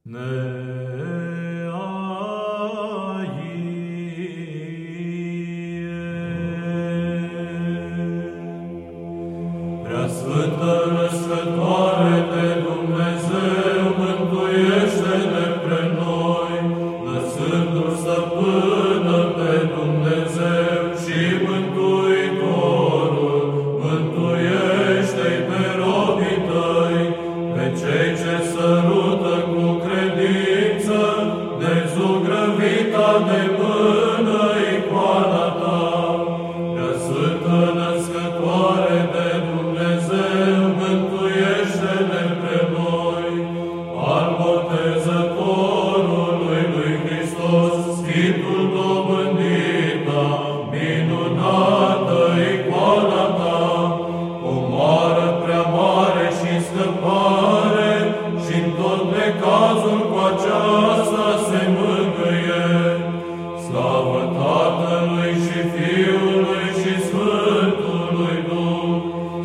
Preasfântă Născătoare de Dumnezeu, mântuiește-ne pre noi, lăsându-L stăpână pe Dumnezeu și Mântuitorul, mântuiește-i pe robii Tăi, pe cei ce sărută cu credință, de zugrăvita de mână icoana Ta. Preasfântă Născătoare de Dumnezeu, mântuiește-ne pre noi, al Botezătorului lui Hristos, Sfântul dobândita, minunată icoana Ta, comoară prea mare și scăpare, și-n tot necazul cu aceasta se mângâie. Slavă Tatălui și Fiului și Sfântului Duh,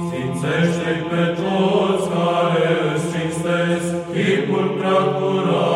sfințește-i pe toți care îți cinstesc chipul prea curat.